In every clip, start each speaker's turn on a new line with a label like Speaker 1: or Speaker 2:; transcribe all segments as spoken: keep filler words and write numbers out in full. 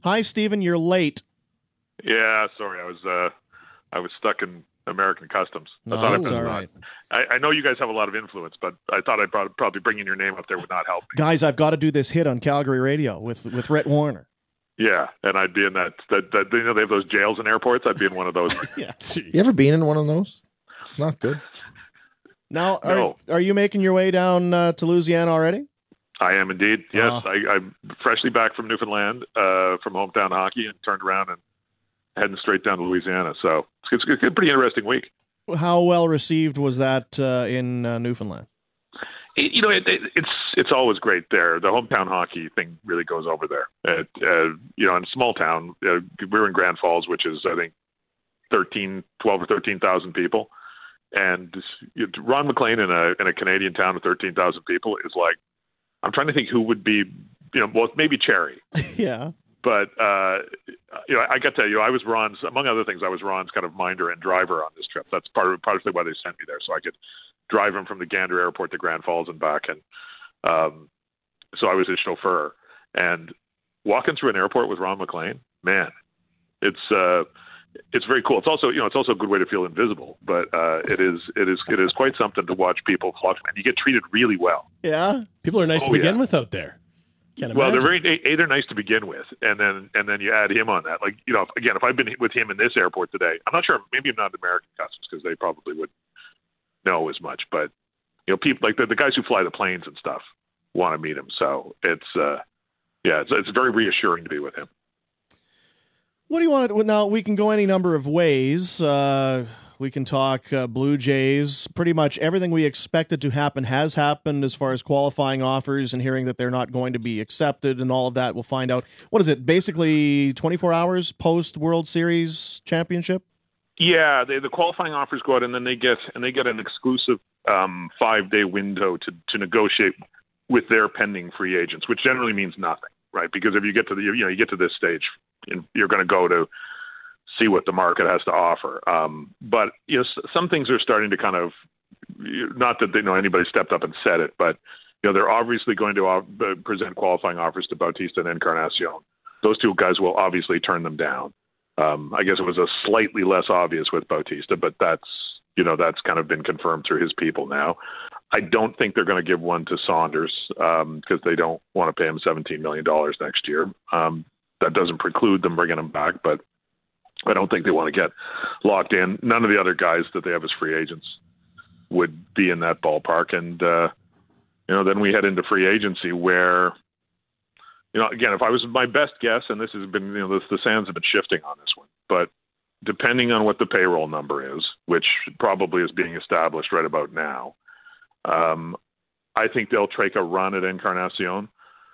Speaker 1: Hi, Stephen. You're late.
Speaker 2: Yeah, sorry, I was uh, I was stuck in American customs.
Speaker 1: No,
Speaker 2: I thought
Speaker 1: that's
Speaker 2: I'd,
Speaker 1: all right.
Speaker 2: I, I know you guys have a lot of influence, but I thought I'd probably, probably bringing your name up there would not help me.
Speaker 1: Guys, I've got to do this hit on Calgary radio with with Rhett Warner.
Speaker 2: Yeah, and I'd be in that, that, that you know, they have those jails in airports. I'd be in one of those.
Speaker 1: Yeah.
Speaker 3: You ever been in one of those? It's not good.
Speaker 1: Now, are,
Speaker 2: No.
Speaker 1: are you making your way down uh, to Louisiana already?
Speaker 2: I am indeed. Yes,
Speaker 1: Oh.
Speaker 2: I, I'm freshly back from Newfoundland, uh, from hometown hockey, and turned around and heading straight down to Louisiana. So it's, it's a pretty interesting week.
Speaker 1: How well received was that uh, in uh, Newfoundland?
Speaker 2: It, you know, it, it, it's it's always great there. The hometown hockey thing really goes over there. It, uh, you know, in a small town, uh, we're in Grand Falls, which is I think thirteen, twelve or thirteen thousand people, and you know, Ron McLean in a in a Canadian town of thirteen thousand people is like, I'm trying to think who would be, you know, well maybe Cherry,
Speaker 1: Yeah.
Speaker 2: but uh, you know, I got to tell you, I was Ron's, among other things, I was Ron's kind of minder and driver on this trip. That's part of partially why they sent me there, so I could drive him from the Gander Airport to Grand Falls and back. And um, so I was his chauffeur. And walking through an airport with Ron McLean, man, it's uh, it's very cool. It's also, you know, it's also a good way to feel invisible. But uh, it is it is it is quite something to watch people flock, and you get treated really well.
Speaker 1: Yeah.
Speaker 4: People are nice
Speaker 2: Oh,
Speaker 4: to begin
Speaker 2: yeah.
Speaker 4: with out there. Can't
Speaker 2: Well,
Speaker 4: imagine.
Speaker 2: they're very a, they're nice to begin with, and then and then you add him on that. Like, you know, again, if I've been with him in this airport today, I'm not sure. Maybe I'm not American Customs because they probably would know as much. But you know, people like the, the guys who fly the planes and stuff want to meet him. So it's uh, yeah, it's it's very reassuring to be with him.
Speaker 1: What do you want to, now we can go any number of ways. Uh, we can talk uh, Blue Jays. Pretty much everything we expected to happen has happened as far as qualifying offers and hearing that they're not going to be accepted and all of that. We'll find out. What is it? Basically twenty-four hours post World Series championship?
Speaker 2: Yeah, they, the qualifying offers go out, and then they get and they get an exclusive um, five day window to to negotiate with their pending free agents, which generally means nothing, right? Because if you get to the you know you get to this stage, you're going to go to see what the market has to offer. Um, but you know, some things are starting to kind of, not that they know anybody stepped up and said it, but you know, they're obviously going to uh, present qualifying offers to Bautista and Encarnacion. Those two guys will obviously turn them down. Um, I guess it was a slightly less obvious with Bautista, but that's, you know, that's kind of been confirmed through his people now. I don't think they're going to give one to Saunders because um, they don't want to pay him seventeen million dollars next year. Um, that doesn't preclude them bringing him back, but I don't think they want to get locked in. None of the other guys that they have as free agents would be in that ballpark. And, uh, you know, then we head into free agency where, you know, again, if I was my best guess, and this has been, you know, the, the sands have been shifting on this one, but depending on what the payroll number is, which probably is being established right about now, um, I think they'll take a run at Encarnacion,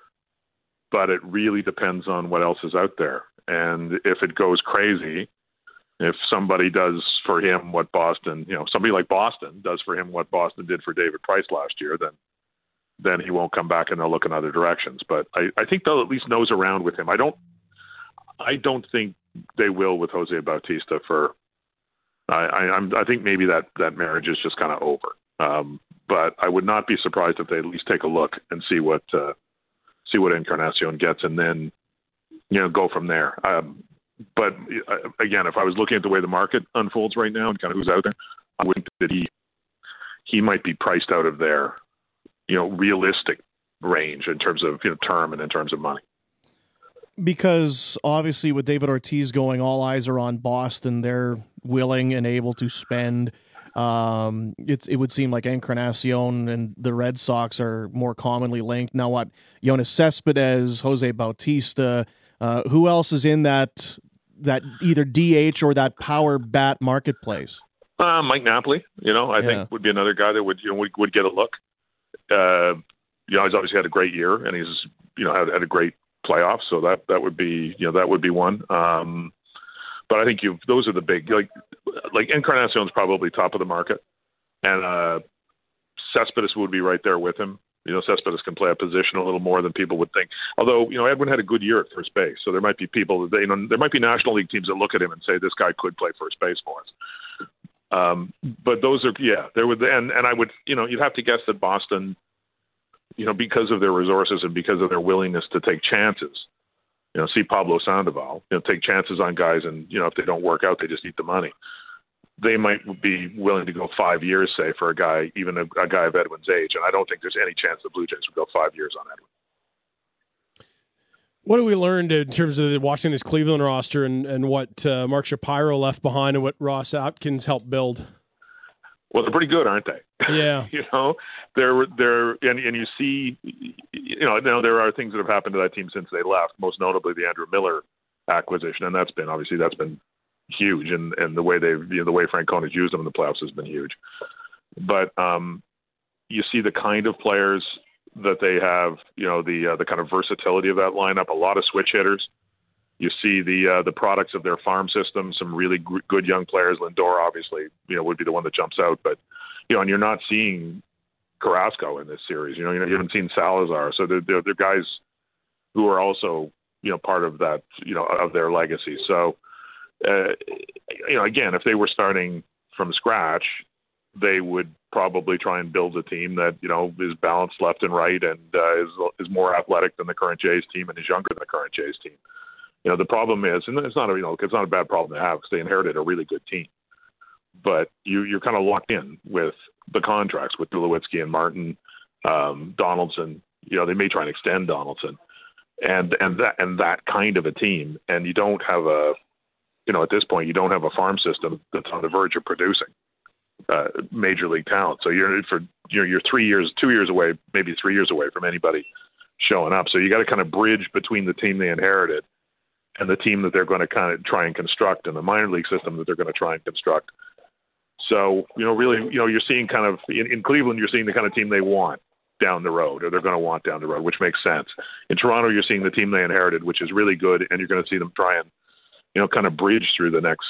Speaker 2: but it really depends on what else is out there. And if it goes crazy, if somebody does for him what Boston, you know, somebody like Boston does for him what Boston did for David Price last year, then then he won't come back and they'll look in other directions. But I, I think they'll at least nose around with him. I don't I don't think they will with Jose Bautista for I, I I'm I think maybe that, that marriage is just kind of over. Um, but I would not be surprised if they at least take a look and see what uh, see what Encarnacion gets, and then, you know, go from there. Um, but uh, again, if I was looking at the way the market unfolds right now and kind of who's out there, I would think that he he might be priced out of their, you know, realistic range in terms of, you know, term and in terms of money.
Speaker 1: Because obviously with David Ortiz going, all eyes are on Boston. They're willing and able to spend. Um, it's, it would seem like Encarnacion and the Red Sox are more commonly linked. Now what, Jonas Cespedes, Jose Bautista, uh, who else is in that that either D H or that power bat marketplace?
Speaker 2: Uh, Mike Napoli, you know, I
Speaker 1: Yeah.
Speaker 2: think would be another guy that would, you know, would, would get a look. Uh, you know, he's obviously had a great year, and he's, you know, had, had a great playoff, so that that would be, you know, that would be one. Um, but I think you those are the big, like like Encarnacion's probably top of the market, and uh, Cespedes would be right there with him. You know, Cespedes can play a position a little more than people would think. Although, you know, Edwin had a good year at first base, so there might be people that, you know, there might be National League teams that look at him and say this guy could play first base for us. Um, but those are, yeah, there would, and and I would, you know, you'd have to guess that Boston, you know, because of their resources and because of their willingness to take chances, You know, see Pablo Sandoval. You know, take chances on guys, and you know, if they don't work out, they just eat the money. They might be willing to go five years, say, for a guy, even a, a guy of Edwin's age, and I don't think there's any chance the Blue Jays would go five years on Edwin.
Speaker 4: What have we learned in terms of watching this Cleveland roster and, and what uh, Mark Shapiro left behind and what Ross Atkins helped build?
Speaker 2: Well, they're pretty good, aren't they?
Speaker 4: Yeah.
Speaker 2: you know, they're they're and, and you see, you know, now there are things that have happened to that team since they left. Most notably, the Andrew Miller acquisition, and that's been obviously that's been huge, and and the way they you know, the way Francona's used them in the playoffs has been huge. But um, you see the kind of players that they have, you know, the uh, the kind of versatility of that lineup. A lot of switch hitters. You see the uh, the products of their farm system. Some really g- good young players. Lindor, obviously, you know, would be the one that jumps out. But you know, and you're not seeing Carrasco in this series. You know, you, know, you haven't seen Salazar. So they're, they're, they're guys who are also, you know, part of that, you know, of their legacy. So, uh, you know, again, if they were starting from scratch, they would probably try and build a team that, you know, is balanced left and right and uh, is is more athletic than the current Jays team and is younger than the current Jays team. You know, the problem is, and it's not a, you know, it's not a bad problem to have because they inherited a really good team, but you, you're kind of locked in with the contracts with Tulowitzki and Martin, um, Donaldson. You know, they may try and extend Donaldson, and and that and that kind of a team, and you don't have a, you know, at this point, you don't have a farm system that's on the verge of producing uh, major league talent. So you're for you're you're three years, two years away, maybe three years away from anybody showing up. So you got to kind of bridge between the team they inherited and the team that they're going to kind of try and construct, and the minor league system that they're going to try and construct. So, you know, really, you know, you're seeing kind of in, in Cleveland, you're seeing the kind of team they want down the road, or they're going to want down the road, which makes sense. In Toronto, you're seeing the team they inherited, which is really good, and you're going to see them try and, you know, kind of bridge through the next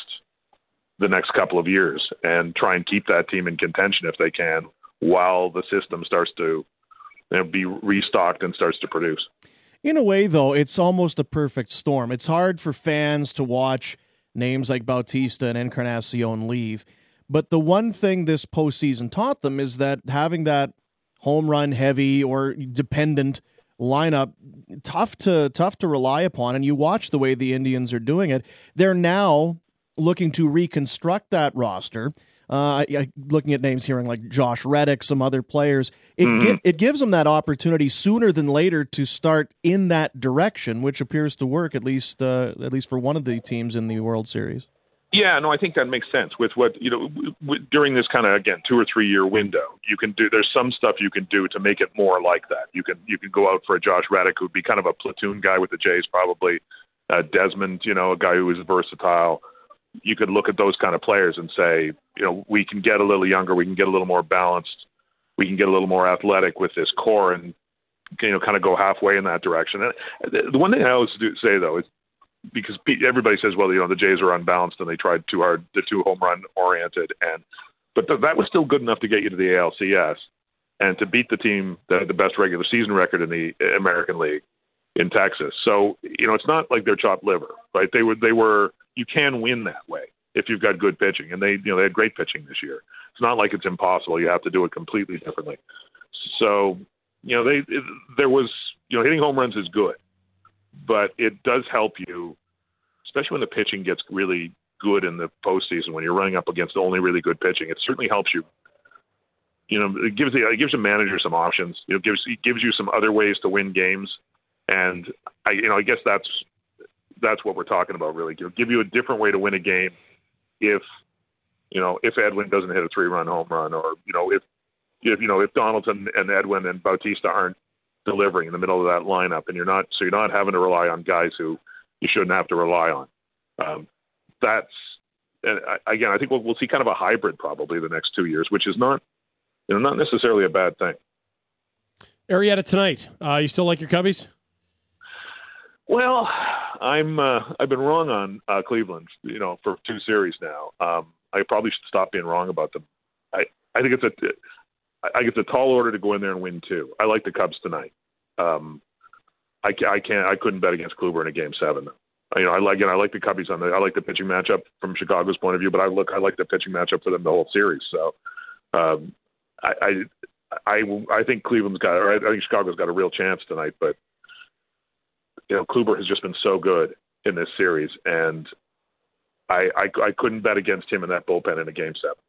Speaker 2: the next couple of years and try and keep that team in contention if they can, while the system starts to, you know, be restocked and starts to produce.
Speaker 1: In a way, though, it's almost a perfect storm. It's hard for fans to watch names like Bautista and Encarnacion leave. But the one thing this postseason taught them is that having that home run heavy or dependent lineup, tough to tough to rely upon. And you watch the way the Indians are doing it. They're now looking to reconstruct that roster. Uh, I, looking at names here, like Josh Reddick, some other players, it
Speaker 2: mm-hmm.
Speaker 1: gi- it gives them that opportunity sooner than later to start in that direction, which appears to work at least uh, at least for one of the teams in the World Series.
Speaker 2: Yeah, no, I think that makes sense. With what you know, w- w- during this kind of again two or three year window, you can do. There's some stuff you can do to make it more like that. You can you can go out for a Josh Reddick, who'd be kind of a platoon guy with the Jays, probably. Uh, Desmond, you know, a guy who is versatile. You could look at those kind of players and say, you know, we can get a little younger, we can get a little more balanced, we can get a little more athletic with this core, and you know, kind of go halfway in that direction. And the one thing I always do say though is, because everybody says, well, you know, the Jays are unbalanced and they tried too hard, they're too home run oriented, and but th- that was still good enough to get you to the A L C S and to beat the team that had the best regular season record in the American League in Texas. So you know, it's not like they're chopped liver, right? They were they were. You can win that way if you've got good pitching, and they, you know, they had great pitching this year. It's not like it's impossible. You have to do it completely differently. So, you know, they it, there was, you know, hitting home runs is good, but it does help you, especially when the pitching gets really good in the postseason when you're running up against only really good pitching. It certainly helps you. You know, it gives the it gives a manager some options. You know, gives it gives you some other ways to win games, and I, you know, I guess that's. That's what we're talking about, really. It'll give you a different way to win a game if, you know, if Edwin doesn't hit a three-run home run, or, you know, if, if you know, if Donaldson and Edwin and Bautista aren't delivering in the middle of that lineup, and you're not, so you're not having to rely on guys who you shouldn't have to rely on. Um, that's, and I, again, I think we'll, we'll see kind of a hybrid probably the next two years, which is not, you know, not necessarily a bad thing.
Speaker 4: Arrieta tonight. Uh, you still like your Cubbies?
Speaker 2: Well, I'm uh, I've been wrong on uh, Cleveland, you know, for two series now. Um, I probably should stop being wrong about them. I, I think it's a I think it's a tall order to go in there and win two. I like the Cubs tonight. Um, I, I can't I couldn't bet against Kluber in a game seven. Though. You know, I like again I like the Cubbies on the I like the pitching matchup from Chicago's point of view, but I look I like the pitching matchup for them the whole series. So um, I, I I I think Cleveland's got or I think Chicago's got a real chance tonight, but. you know, Kluber has just been so good in this series, and I, I, I couldn't bet against him in that bullpen in a game seven.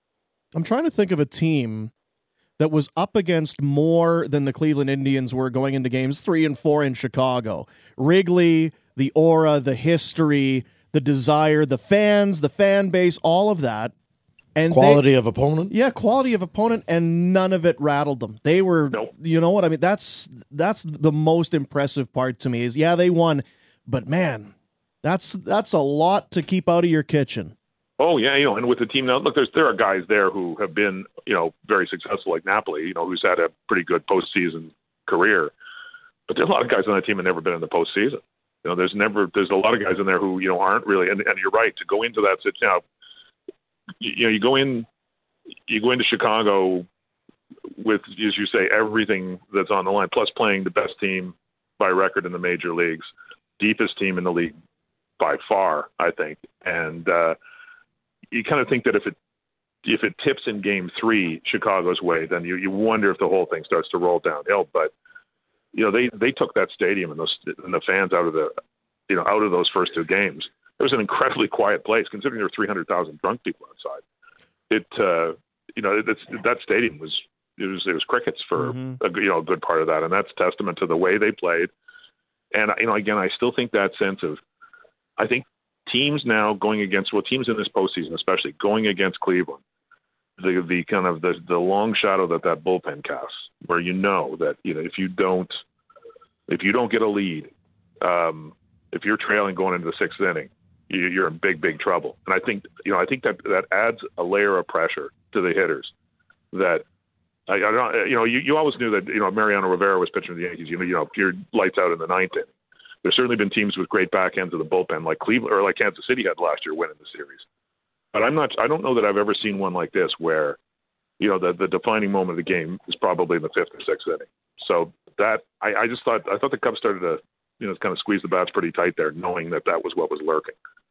Speaker 1: I'm trying to think of a team that was up against more than the Cleveland Indians were going into games three and four in Chicago. Wrigley, the aura, the history, the desire, the fans, the fan base, all of that. And
Speaker 3: quality
Speaker 1: they,
Speaker 3: of opponent?
Speaker 1: Yeah, quality of opponent, and none of it rattled them. They were,
Speaker 2: nope.
Speaker 1: You know what I mean? That's that's the most impressive part to me is, yeah, they won, but man, that's that's a lot to keep out of your kitchen.
Speaker 2: Oh, yeah, you know, and with the team now, look, there's there are guys there who have been, you know, very successful, like Napoli, you know, who's had a pretty good postseason career. But there's a lot of guys on that team that have never been in the postseason. You know, there's never there's a lot of guys in there who, you know, aren't really, and, and you're right, to go into that, you know, you, you know, you go in, you go into Chicago with, as you say, everything that's on the line, plus playing the best team by record in the major leagues, deepest team in the league by far, I think, and uh, you kind of think that if it if it tips in game three Chicago's way, then you, you wonder if the whole thing starts to roll downhill. But you know, they, they took that stadium and those and the fans out of the you know out of those first two games. It was an incredibly quiet place, considering there were three hundred thousand drunk people outside. It uh, you know it's, that stadium was it was it was crickets for
Speaker 1: mm-hmm.
Speaker 2: a, you know a good part of that, and that's testament to the way they played. And you know, again, I still think that sense of I think. Teams now going against, well, teams in this postseason, especially going against Cleveland, the the kind of the the long shadow that that bullpen casts, where you know that you know if you don't if you don't get a lead, um, if you're trailing going into the sixth inning, you, you're in big big trouble. And I think you know I think that that adds a layer of pressure to the hitters. That I, I don't you know you, you always knew that you know Mariano Rivera was pitching for the Yankees. You know you know if you're lights out in the ninth inning. There's certainly been teams with great back ends of the bullpen, like Cleveland or like Kansas City had last year, winning the series. But I'm not. I don't know that I've ever seen one like this, where you know the the defining moment of the game is probably in the fifth or sixth inning. So that I, I just thought I thought the Cubs started to you know kind of squeeze the bats pretty tight there, knowing that that was what was lurking.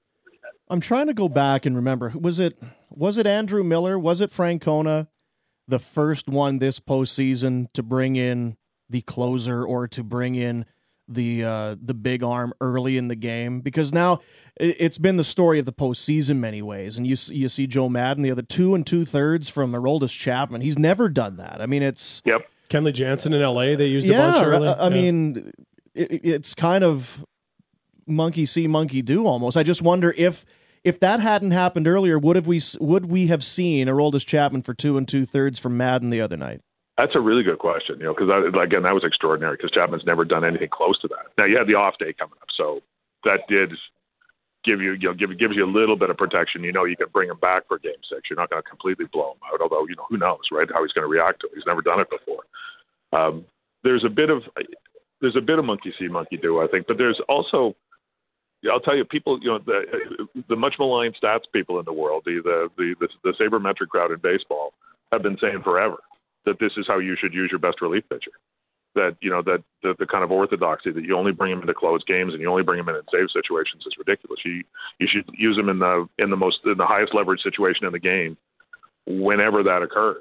Speaker 1: I'm trying to go back and remember. Was it was it Andrew Miller? Was it Francona, the first one this postseason to bring in the closer or to bring in the uh, the big arm early in the game? Because now it's been the story of the postseason many ways, and you you see Joe Madden the other two and two thirds from Aroldis Chapman. He's never done that. I mean, it's
Speaker 2: yep.
Speaker 4: Kenley Jansen in L A. They used
Speaker 1: yeah,
Speaker 4: a bunch early.
Speaker 1: I, I
Speaker 4: yeah.
Speaker 1: mean, it, it's kind of monkey see, monkey do almost. I just wonder if if that hadn't happened earlier, would have we would we have seen Aroldis Chapman for two and two thirds from Madden the other night?
Speaker 2: That's a really good question, you know, because again, that was extraordinary because Chapman's never done anything close to that. Now you had the off day coming up, so that did give you, you know, give gives you a little bit of protection. You know, you can bring him back for game six. You're not going to completely blow him out, although you know who knows, right? How he's going to react to it. He's never done it before. Um, there's a bit of there's a bit of monkey see, monkey do, I think, but there's also, I'll tell you, people, you know, the the much maligned stats people in the world, the the the, the, the sabermetric crowd in baseball, have been saying forever that this is how you should use your best relief pitcher. That, you know, that the, the kind of orthodoxy that you only bring him into close games and you only bring him in in save situations is ridiculous. You you should use him in the in the most in the highest leverage situation in the game whenever that occurs.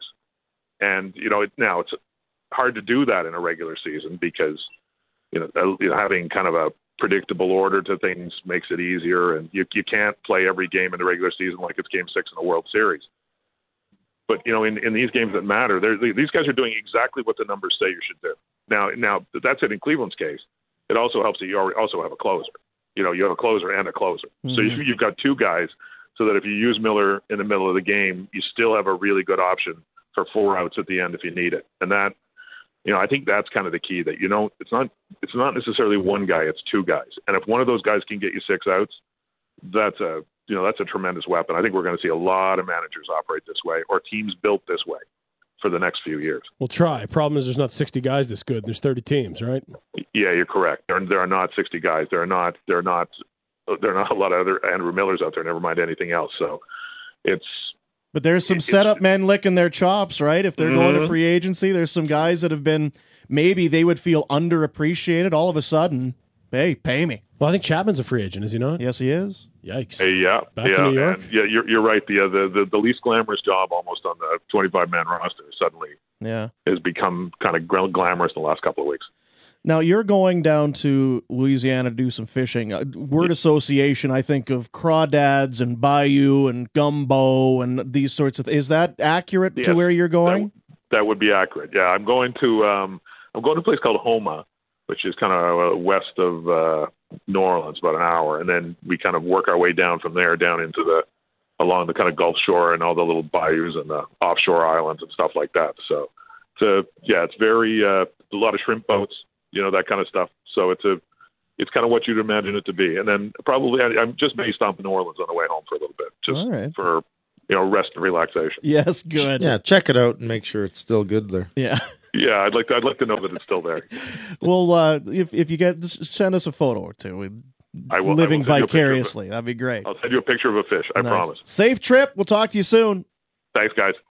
Speaker 2: And you know, it, now it's hard to do that in a regular season because you know, you know having kind of a predictable order to things makes it easier, and you you can't play every game in the regular season like it's Game Six in the World Series. But, you know, in, in these games that matter, these guys are doing exactly what the numbers say you should do. Now, now that's it in Cleveland's case. It also helps that you also have a closer. You know, you have a closer and a closer. Mm-hmm. So you, you've got two guys so that if you use Miller in the middle of the game, you still have a really good option for four outs at the end if you need it. And that, you know, I think that's kind of the key, that, you know, it's not it's not necessarily one guy, it's two guys. And if one of those guys can get you six outs, that's a you know, that's a tremendous weapon. I think we're going to see a lot of managers operate this way, or teams built this way, for the next few years.
Speaker 4: We'll try. Problem is there's not sixty guys this good. There's thirty teams, right?
Speaker 2: Yeah, you're correct. There, there are not sixty guys. There are not, there are not, there are not a lot of other Andrew Millers out there, never mind anything else. So it's,
Speaker 1: But there's some setup men licking their chops, right? If they're
Speaker 2: mm-hmm.
Speaker 1: going to free agency, there's some guys that have been, maybe they would feel underappreciated. All of a sudden, hey, pay me.
Speaker 4: Well, I think Chapman's a free agent, is he not?
Speaker 1: Yes, he is.
Speaker 4: Yikes.
Speaker 2: Hey, yeah.
Speaker 4: Back
Speaker 2: yeah,
Speaker 4: to New York?
Speaker 2: and, yeah, you're, you're right. The, uh, the, the, the least glamorous job almost on the twenty-five man roster suddenly
Speaker 1: yeah.
Speaker 2: has become kind of glamorous in the last couple of weeks.
Speaker 1: Now, you're going down to Louisiana to do some fishing. Uh, word association, I think of crawdads and bayou and gumbo and these sorts of things. Is that accurate
Speaker 2: Yes,
Speaker 1: to where you're going?
Speaker 2: That, that would be accurate. Yeah, I'm going to um, I'm going to a place called Homa, which is kind of uh, west of uh, New Orleans, about an hour, and then we kind of work our way down from there down into the along the kind of Gulf Shore and all the little bayous and the offshore islands and stuff like that. So, it's a, yeah, it's very uh, a lot of shrimp boats, you know, that kind of stuff. So it's a it's kind of what you'd imagine it to be. And then probably I, I'm just based off New Orleans on the way home for a little bit, just
Speaker 1: All right.
Speaker 2: for you know rest and relaxation.
Speaker 1: Yes, good.
Speaker 3: Yeah, check it out and make sure it's still good there.
Speaker 1: Yeah.
Speaker 2: Yeah, I'd like to, I'd like to know that it's still there.
Speaker 1: Well, uh, if if you get, send us a photo or two. We,
Speaker 2: I will,
Speaker 1: living
Speaker 2: I will send you a picture of it.
Speaker 1: vicariously. That'd be great.
Speaker 2: I'll send you a picture of a fish. I
Speaker 1: Nice.
Speaker 2: promise.
Speaker 1: Safe trip. We'll talk to you soon.
Speaker 2: Thanks, guys.